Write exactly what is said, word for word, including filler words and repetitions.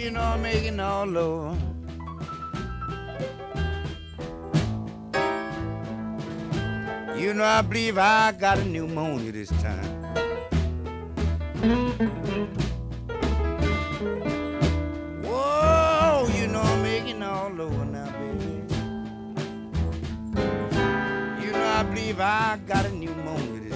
you know I'm making all low. You know I believe I got a pneumonia this time. Whoa, you know I'm making all over now, baby. You know I believe I got a pneumonia this time.